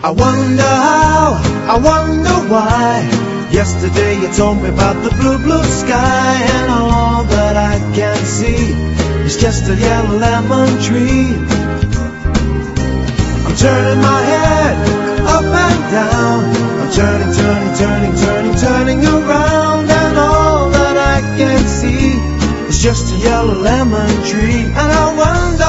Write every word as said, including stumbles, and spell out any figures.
I wonder how, I wonder why. Yesterday you told me about the blue, blue sky, and all that I can see is just a yellow lemon tree. I'm turning my head up and down. I'm turning, turning, turning, turning, turning around, and all that I can see is just a yellow lemon tree. And I wonder